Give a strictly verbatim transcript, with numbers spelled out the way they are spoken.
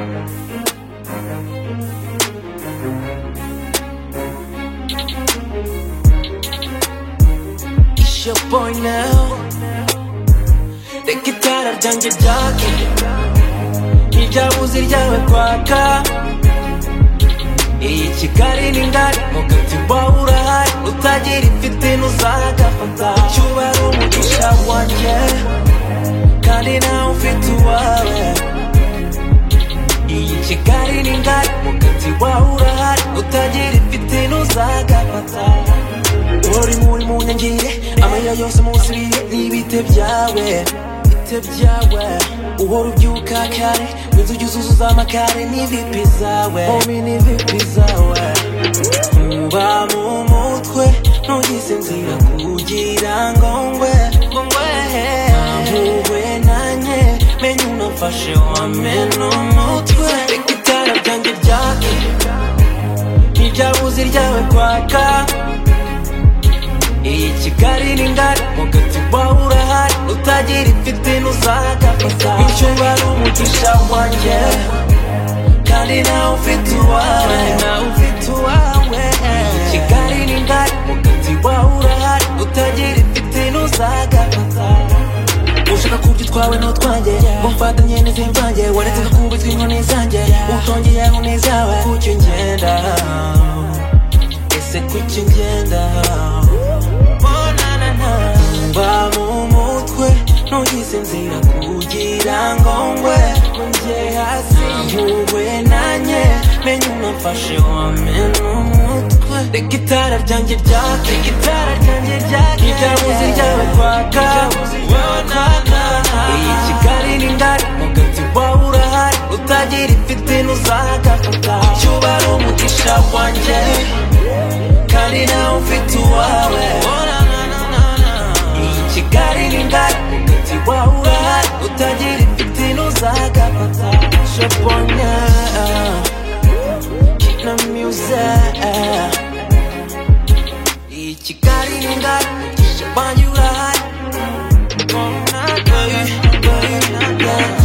It's your boy now. Reka itara ryanjye ryake, iryabuze ryawe kwaka. Iyi Kigali ni ngari, mugati wawe urahari, utagira ifite ntuzagafata. Cyuba ari umugisha wanjye, kandi nawe ufite uwawe. Iyi Kigali ni ngari, mugati wawe urahari, utagira ifite ntuzagafata. Uri muri mu nyangire, amarira yose musubire n'ibite byawe, bite byawe. Uhora ubyuka kare, inzugi zuzuza amakare n'ivipi zawe, homie n'ivipi zawe. Mba mu mutwe, ntugisinzira kugira ngo ngwe, ngo ngwe. Ntampuhwe nanye, menye unamfashe wamena umutwe. Reka itara ryanjye ryake, ntiryabuze ryawe kwaka. Iyi Kigali ni ngari, mugati wawe urahari, utagira ifite ntuzagafata. Icyo uba ari umugisha wanjye, kandi nawe ufite uwawe, nawe ufite uwawe. Iyi Kigali ni ngari, mugati wawe urahari, utagira ifite ntuzagafata. Ushaka kurya utwawe n'utwanjye, mumfatanye n'izimvange, waretse gakubitwa inkoni zanjye, utongeyeho n'izawe. Kuki ungenda, ese kuki ungenda? Mba mu mutwe, ntugisinzira kugira ngo ngwe, njye hasi. Ntampuhwe nanye, menye unamfashe wamena umutwe. Reka itara ryanjye ryake, itara ryanjye ryake, ntiryabuze ryawe kwaka. Iyi Kigali ni ngari, mugati wawe urahari, utagira ifite ntuzagafata. Cyuba ari umugisha wanjye, kandi nawe ufite uwawe. Kigali ni ngari, mugati wawe urahari, utagira ifite ntuzagafata. Shabonya, Kina Music. Iyi Kigali ni ngari, umugisha wanjye urahari.